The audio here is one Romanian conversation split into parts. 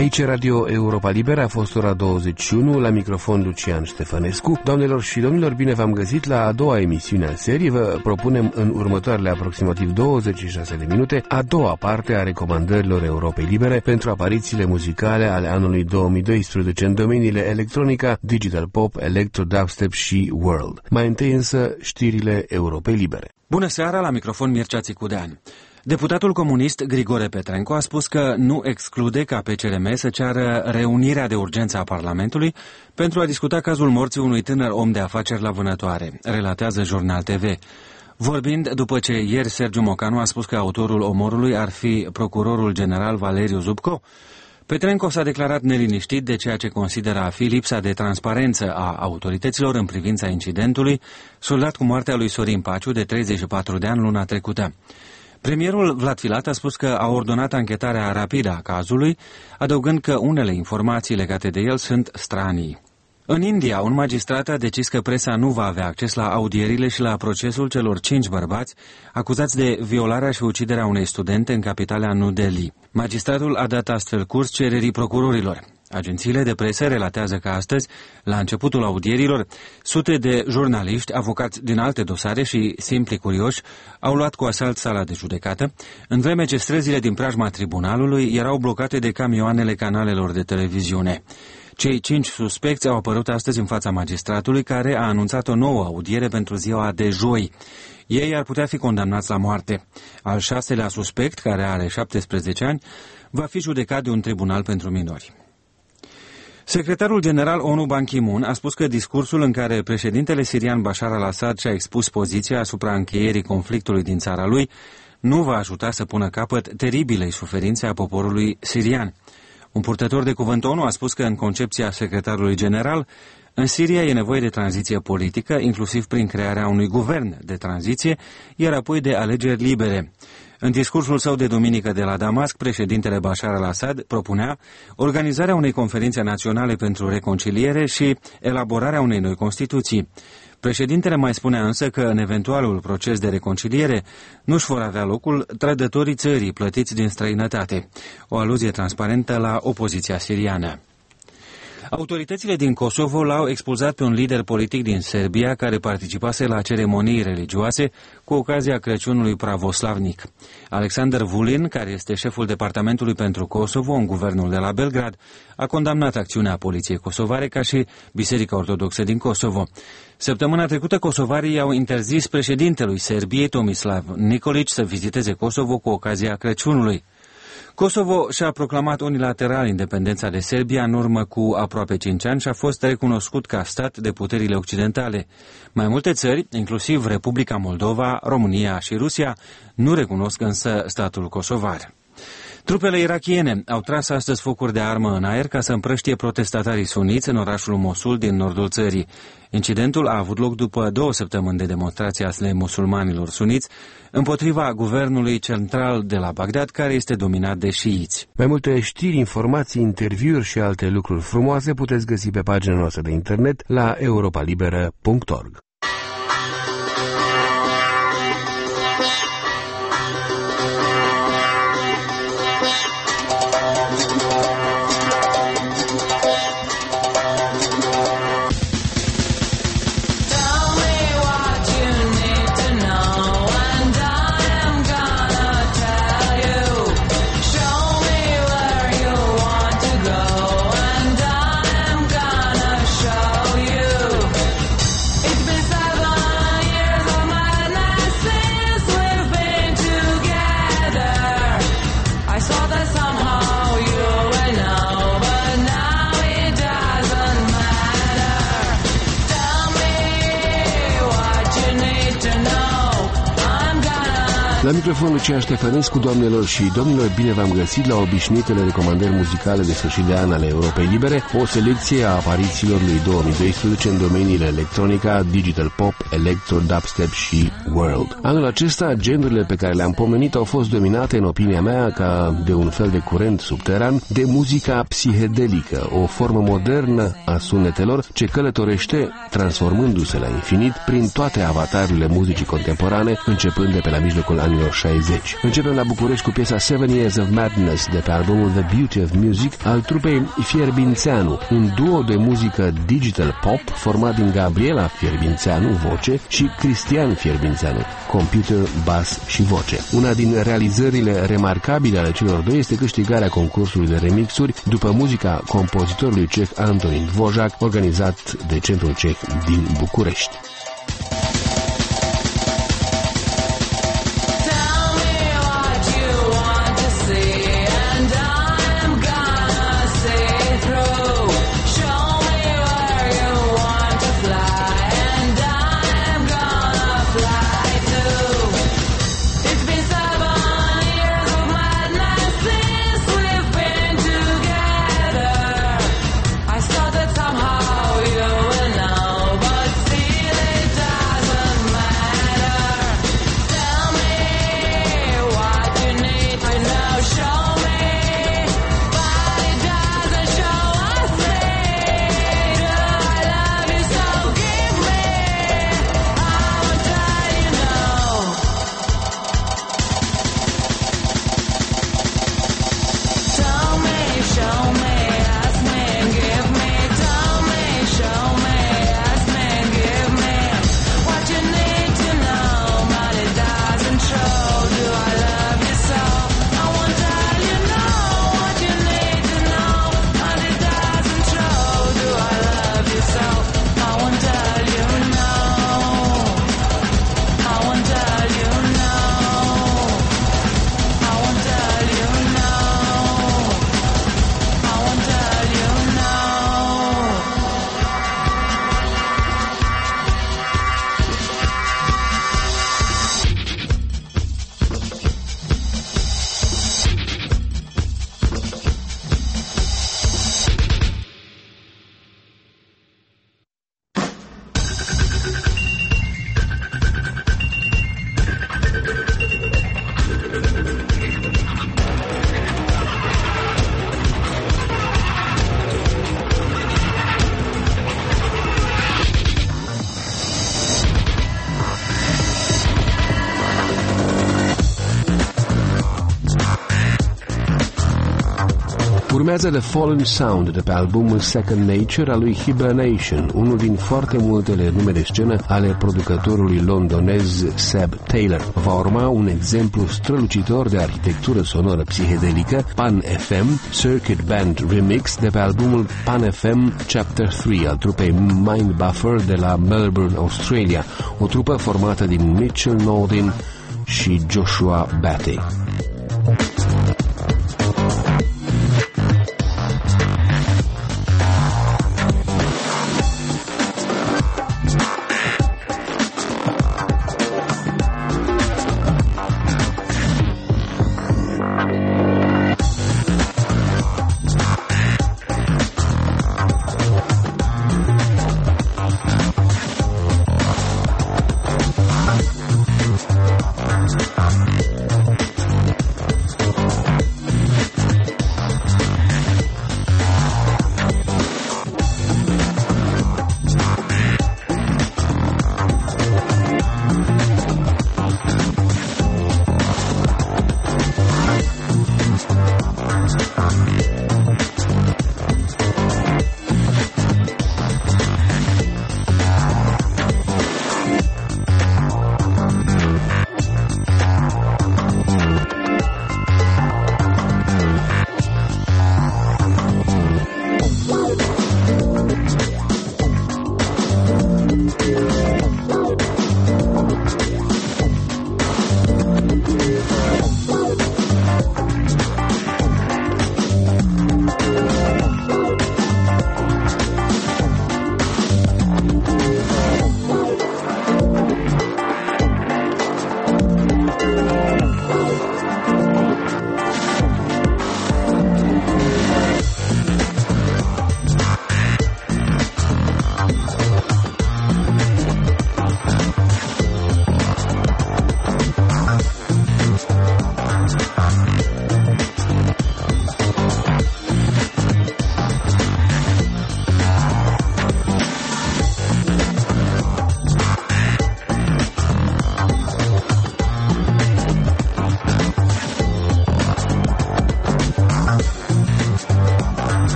Aici Radio Europa Liberă, a fost ora 21, la microfon Lucian Ștefănescu. Doamnelor și domnilor, bine v-am găsit la a doua emisiune a serii. Vă propunem în următoarele aproximativ 26 de minute a doua parte a recomandărilor Europei Libere pentru aparițiile muzicale ale anului 2012 în domeniile electronica, digital pop, electro, dubstep și world. Mai întâi însă știrile Europei Libere. Bună seara, la microfon Mircea Țicudean. Deputatul comunist Grigore Petrenco a spus că nu exclude ca PCRM să ceară reunirea de urgență a Parlamentului pentru a discuta cazul morții unui tânăr om de afaceri la Vânătoare, relatează Jurnal TV. Vorbind după ce ieri Sergiu Mocanu a spus că autorul omorului ar fi procurorul general Valeriu Zubco, Petrenco s-a declarat neliniștit de ceea ce consideră a fi lipsa de transparență a autorităților în privința incidentului soldat cu moartea lui Sorin Paciu, de 34 de ani, luna trecută. Premierul Vlad Filat a spus că a ordonat anchetarea rapidă a cazului, adăugând că unele informații legate de el sunt stranii. În India, un magistrat a decis că presa nu va avea acces la audierile și la procesul celor 5 bărbați acuzați de violarea și uciderea unei studente în capitala New Delhi. Magistratul a dat astfel curs cererii procurorilor. Agențiile de presă relatează că astăzi, la începutul audierilor, sute de jurnaliști, avocați din alte dosare și simpli curioși au luat cu asalt sala de judecată, în vreme ce străzile din preajma tribunalului erau blocate de camioanele canalelor de televiziune. Cei 5 suspecți au apărut astăzi în fața magistratului, care a anunțat o nouă audiere pentru ziua de joi. Ei ar putea fi condamnați la moarte. Al 6-lea suspect, care are 17 ani, va fi judecat de un tribunal pentru minori. Secretarul general ONU Ban Ki-moon a spus că discursul în care președintele sirian Bashar al-Assad și-a expus poziția asupra încheierii conflictului din țara lui nu va ajuta să pună capăt teribilei suferințe a poporului sirian. Un purtător de cuvânt ONU a spus că în concepția secretarului general, în Siria e nevoie de tranziție politică, inclusiv prin crearea unui guvern de tranziție, iar apoi de alegeri libere. În discursul său de duminică de la Damasc, președintele Bashar al-Assad propunea organizarea unei conferințe naționale pentru reconciliere și elaborarea unei noi Constituții. Președintele mai spunea însă că în eventualul proces de reconciliere nu-și vor avea locul trădătorii țării plătiți din străinătate, o aluzie transparentă la opoziția siriană. Autoritățile din Kosovo l-au expulzat pe un lider politic din Serbia care participase la ceremonii religioase cu ocazia Crăciunului pravoslavnic. Alexander Vulin, care este șeful Departamentului pentru Kosovo în guvernul de la Belgrad, a condamnat acțiunea poliției kosovare ca și Biserica Ortodoxă din Kosovo. Săptămâna trecută, kosovarii au interzis președintelui Serbiei, Tomislav Nikolic, să viziteze Kosovo cu ocazia Crăciunului. Kosovo și-a proclamat unilateral independența de Serbia în urmă cu aproape 5 ani și a fost recunoscut ca stat de puterile occidentale. Mai multe țări, inclusiv Republica Moldova, România și Rusia, nu recunosc însă statul kosovar. Trupele irakiene au tras astăzi focuri de armă în aer ca să împrăștie protestatarii suniți în orașul Mosul din nordul țării. Incidentul a avut loc după 2 săptămâni de demonstrații ale musulmanilor suniți împotriva guvernului central de la Bagdad, care este dominat de șiiți. Mai multe știri, informații, interviuri și alte lucruri frumoase puteți găsi pe pagina noastră de internet la europalibera.org. La microfon Lucian Ștefănescu, doamnelor și domnilor, bine v-am găsit la obișnuitele recomandări muzicale de sfârșit de an ale Europei Libere, o selecție a aparițiilor lui 2012 în domeniile electronica, digital pop, electro, dubstep și world. Anul acesta, genurile pe care le-am pomenit au fost dominate, în opinia mea, ca de un fel de curent subteran, de muzica psihedelică, o formă modernă a sunetelor ce călătorește, transformându-se la infinit prin toate avatarurile muzicii contemporane, începând de pe la mijlocul anilor 60. Începem la București cu piesa 7 Years of Madness de pe albumul The Beauty of Music al trupei Fierbințeanu, un duo de muzică digital pop format din Gabriela Fierbințeanu, voce, și Cristian Fierbințeanu, computer, bass și voce. Una din realizările remarcabile ale celor doi este câștigarea concursului de remixuri după muzica compozitorului ceh Antonín Dvořák, organizat de Centrul Ceh din București. Urmează The Fallen Sound de pe albumul Second Nature al lui Hibernation, unul din foarte multele nume de scenă ale producătorului londonez Seb Taylor. Va urma un exemplu strălucitor de arhitectură sonoră psihedelică, Pan FM Circuit Band Remix de pe albumul Pan FM Chapter 3 al trupei Mind Buffer de la Melbourne, Australia, o trupă formată din Mitchell Nordin și Joshua Batty.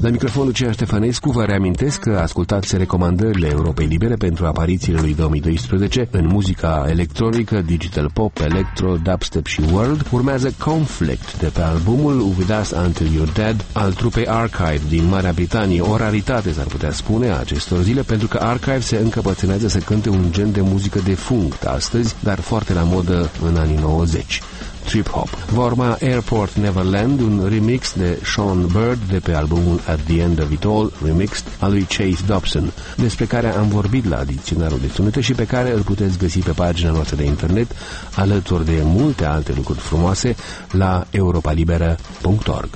La microfonul Lucian Ștefănescu vă reamintesc că ascultați recomandările Europei Libere pentru aparițiile lui 2012 în muzica electronică, digital pop, electro, dubstep și world. Urmează Conflict de pe albumul With Us Until You're Dead al trupei Archive din Marea Britanie, o raritate s-ar putea spune a acestor zile, pentru că Archive se încăpățânează să cânte un gen de muzică defunct astăzi, dar foarte la modă în anii 90. Trip-hop. Va urma Airport Neverland, un remix de Sean Bird de pe albumul At the End of It All, remixed, al lui Chase Dobson, despre care am vorbit la dicționarul de sunete și pe care îl puteți găsi pe pagina noastră de internet, alături de multe alte lucruri frumoase, la europalibera.org.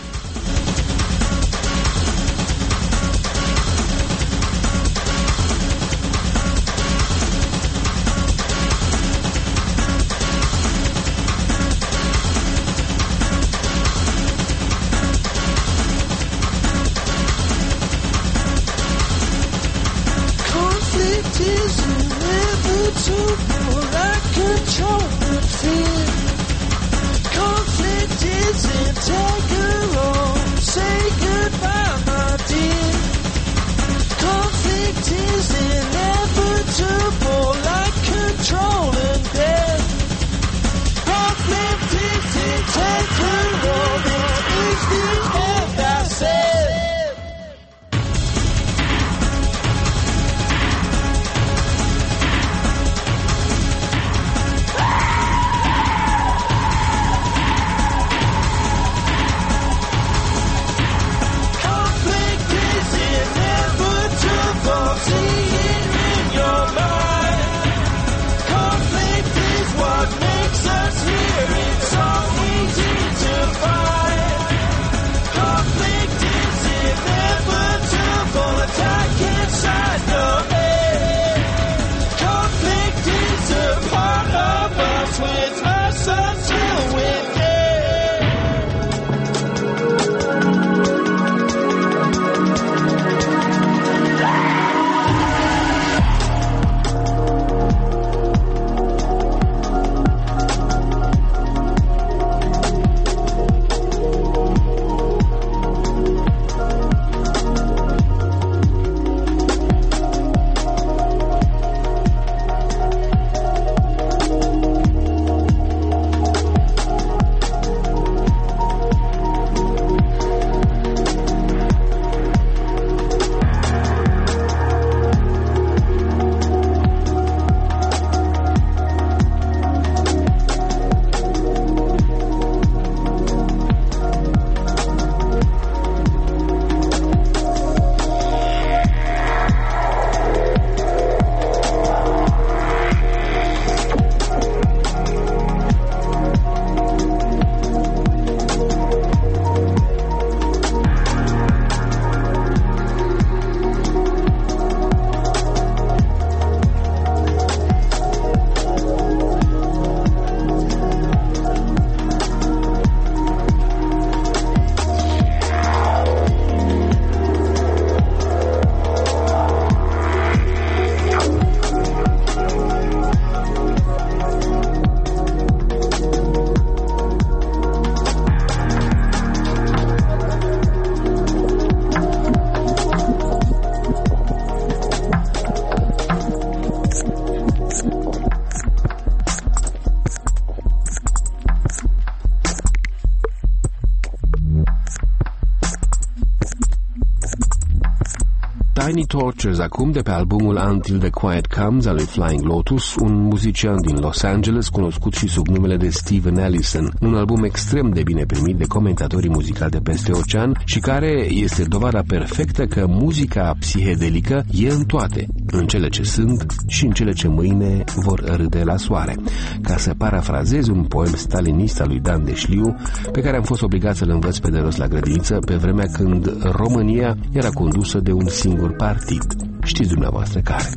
Tiny Tortures acum de pe albumul Until the Quiet Comes al lui Flying Lotus, un muzician din Los Angeles cunoscut și sub numele de Steven Allison, un album extrem de bine primit de comentatorii muzicali de peste ocean și care este dovada perfectă că muzica psihedelică e în toate, în cele ce sunt și în cele ce mâine vor râde la soare. Ca să parafrazez un poem stalinist al lui Dan Deșliu, pe care am fost obligat să-l învăț pe de rost la grădiniță pe vremea când România era condusă de un singur partid. Știți dumneavoastră care.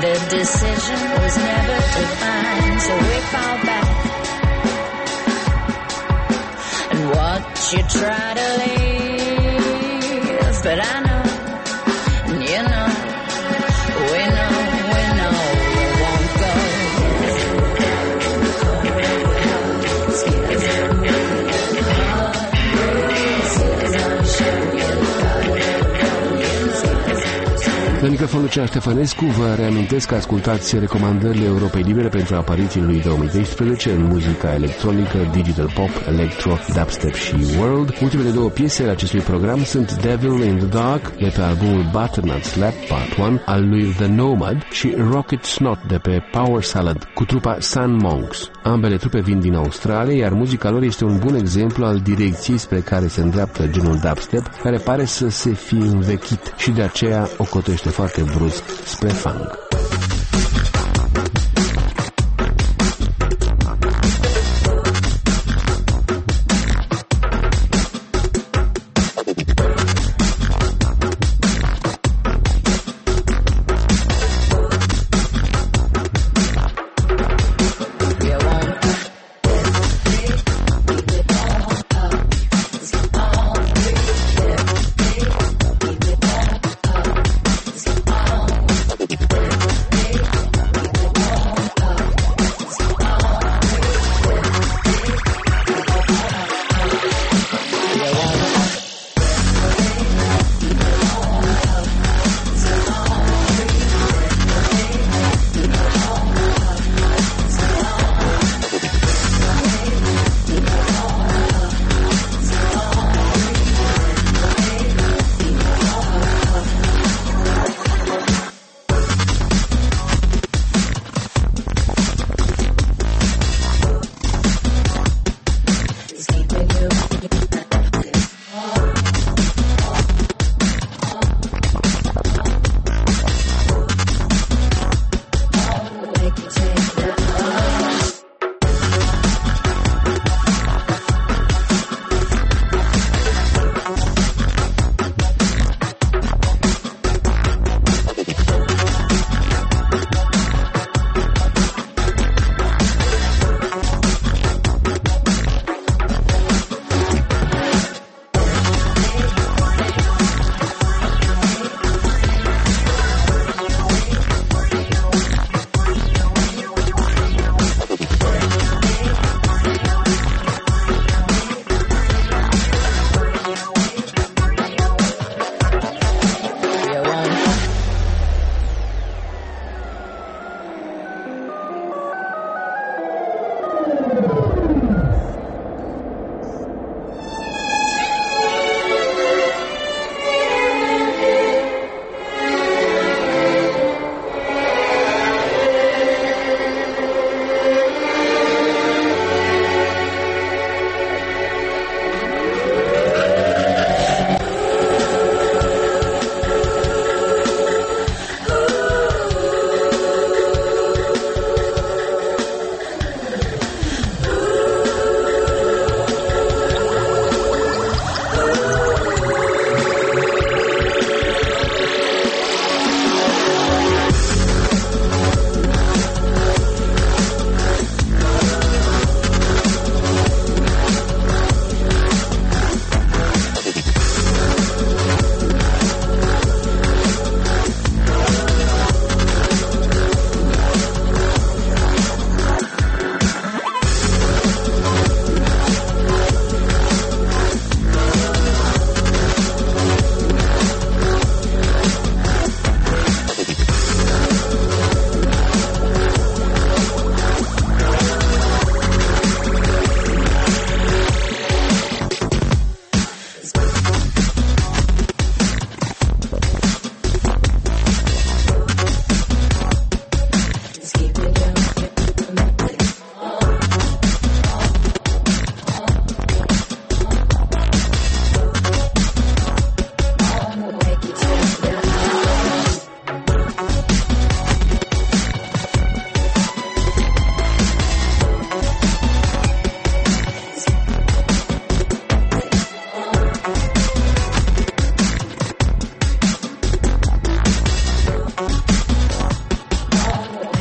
The decision was never defined, so we fall back and watch you try to leave. But I know, and you know, we know you won't go. La microfon Lucian Ștefănescu, vă reamintesc că ascultați recomandările Europei Libere pentru aparițiile lui 2012 în muzica electronică, digital pop, electro, dubstep și world. Ultimele două piese ale acestui program sunt Devil in the Dark de pe albumul Butternut Slap Part 1 al lui The Nomad și Rocket Snot de pe Power Salad cu trupa Sun Monks. Ambele trupe vin din Australia, iar muzica lor este un bun exemplu al direcției spre care se îndreaptă genul dubstep, care pare să se fi învechit și de aceea o cotește foarte brusc spre funk.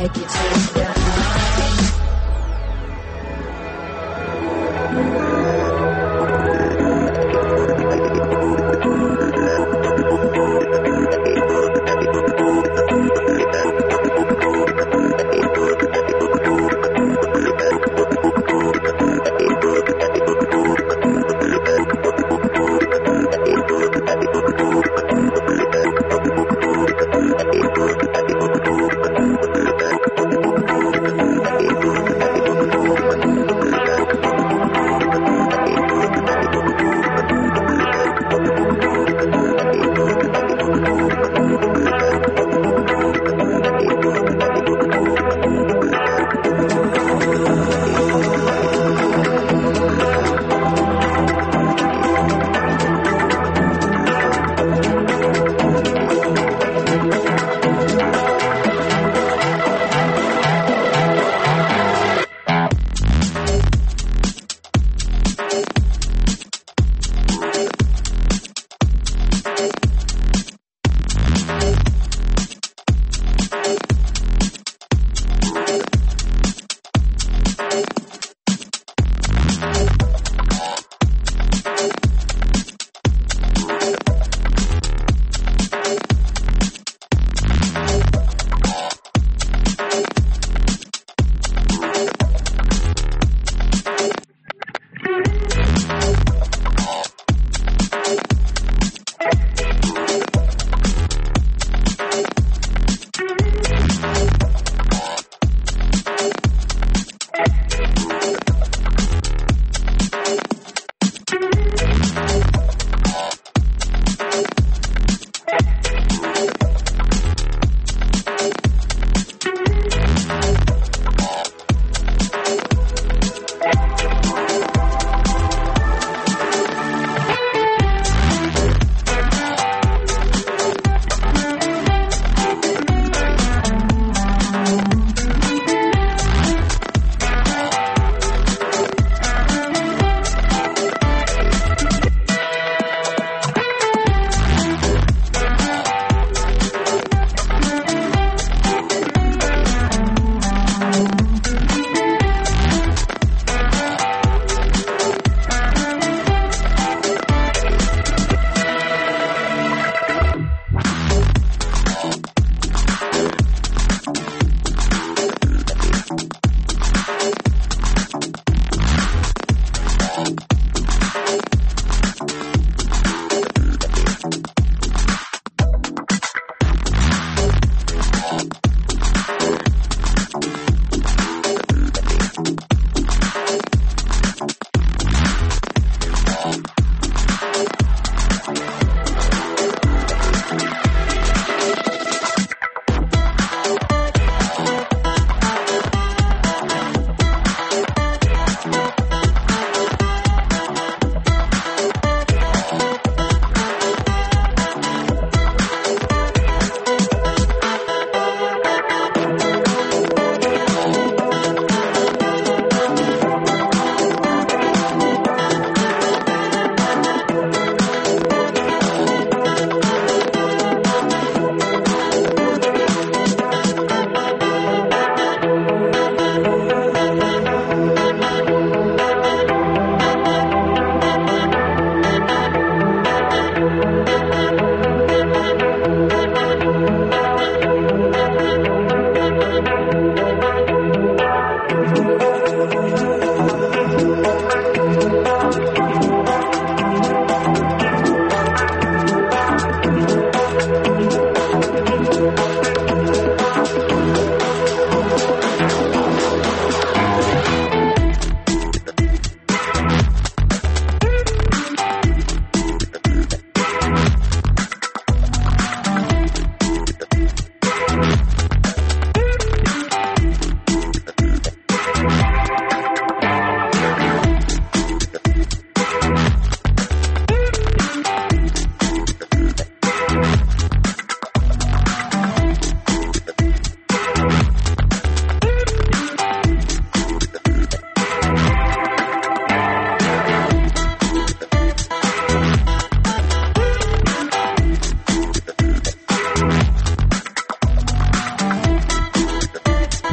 take you to the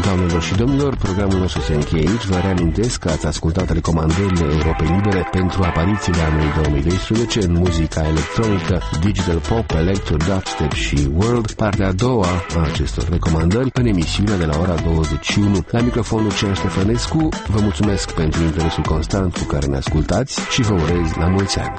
Doamnelor și domnilor, programul nostru se încheie aici. Vă reamintesc că ați ascultat recomandările Europei Libere pentru aparițiile anului 2012 în muzica electronică, digital pop, electro, dubstep și world, partea a doua a acestor recomandări în emisiunea de la ora 21. La microfonul Cea Ștefănescu, vă mulțumesc pentru interesul constant cu care ne ascultați și vă urez la mulți ani.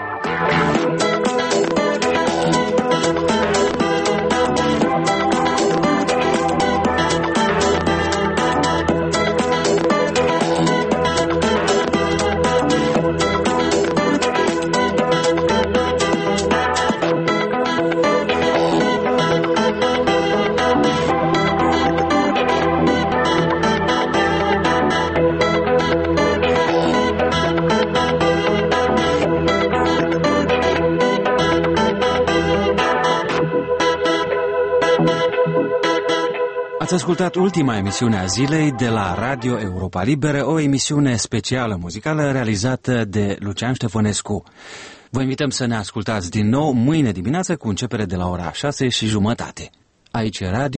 Ați ascultat ultima emisiune a zilei de la Radio Europa Liberă, o emisiune specială muzicală realizată de Lucian Ștefănescu. Vă invităm să ne ascultați din nou mâine dimineață cu începere de la ora 6:30. Aici e Radio